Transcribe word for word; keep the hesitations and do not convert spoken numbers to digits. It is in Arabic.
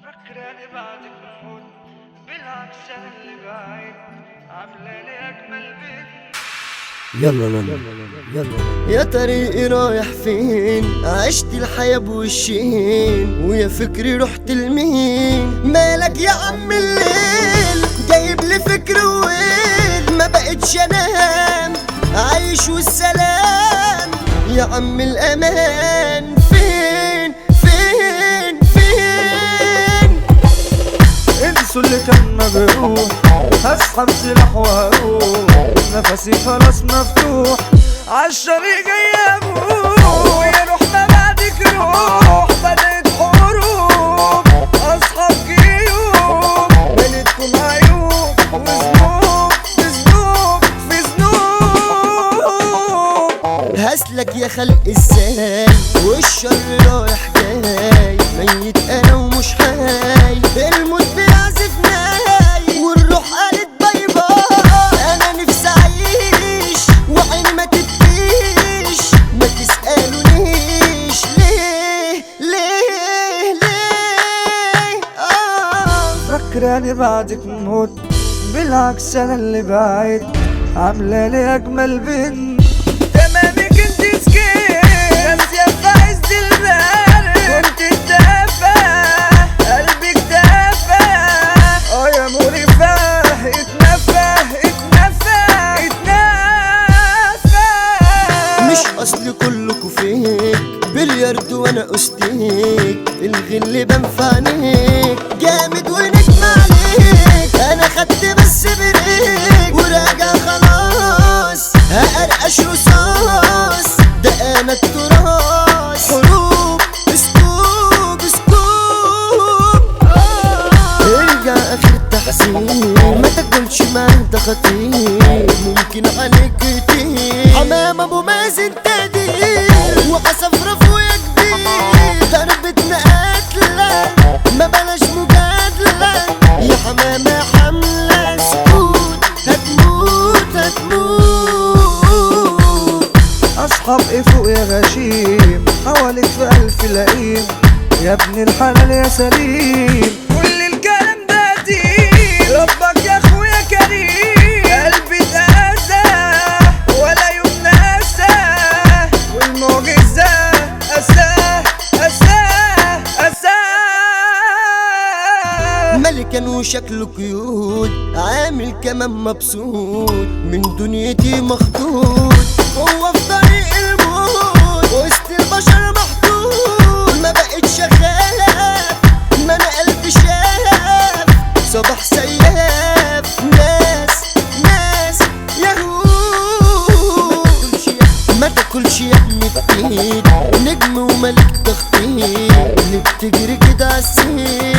فكراني بعدك موت، بالعكس انا اللي بعيد، عاملاني اجمل بنت. يلا يلا يلا يا طريقي رايح فين؟ عشت الحياة بوشين ويا فكري رحت لمين؟ مالك يا عم الليل جايب لي فكر وين؟ ما بقتش انام عايش والسلام يا عم الامان فين فين فين؟ انسوا اللي كان مجروح، هسحب سلاح وهروح، نفسي خلاص مفتوح، عالشريق جاي ابوح، يا روح ما بعدك روح، بدأت حروب، اصحاب جيوب، بنتكم عيوب وذنوب في ذنوب في ذنوب. هسلك يا خلق ازاي والشر رايح جاي، ميت انا ومش حي، الموت بيعزف ناي والروح قالت باي باي. انا نفسي اعيش وعيني ما تبكيش، ما تسألونيش ليه ليه ليه آه. فكراني بعدك موت، بالعكس انا اللي بعيد، عاملالي اجمل بنت. تمامك انت سكين راسية في عز البرد، كنت الدافع قلبك دافع، اه يا مريفة اتنفى اتنفى اتنفى. مش اصل كلكوا فيك بلياردو وانا استيك، الغل بنفعنيك جامد ونجم عليك، انا خدت بس بريك وراجع خلاص هقرقش رصاص، ده انا التراث حروب اسكوب اسكوب آه. ارجع اخر تحسين ما تاكلش ما انت خطير، ممكن عليك كتير حمام ابو مازن تقدير وعصف رفويا كبير، ضربتنا قاتلة ما بلاش مجادلة، يا حمامة حملة سكوت هتموت هتموت. اصحاب ايه فوق يا غشيم، حواليك في الف لئيم، يا ابن الحلال يا سليم، كل الكلام ده قديم، ربك يا اخويا كريم، قلبي اتأذى ولا يوم نسى، والمعجزة أساه أساه أساه. ملكا وشكله قيود، عامل كمان مبسوط، من دنيتي مخدود، هو في طريق الموت وسط البشر محدود، ما بقتش اخاف ما انا قلبي شاف، صباح سياف ناس ناس يهود. ما تاكلش يا ابني بايد، نجم وملك تخطيط، اللي بتجري كده عالسيد